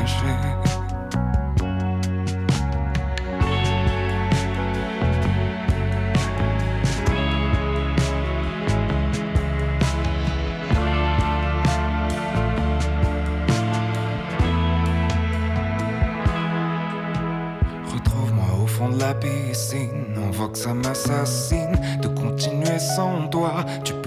nager. Retrouve-moi au fond de la piscine, on voit que ça m'assassine de continuer sans toi. Tu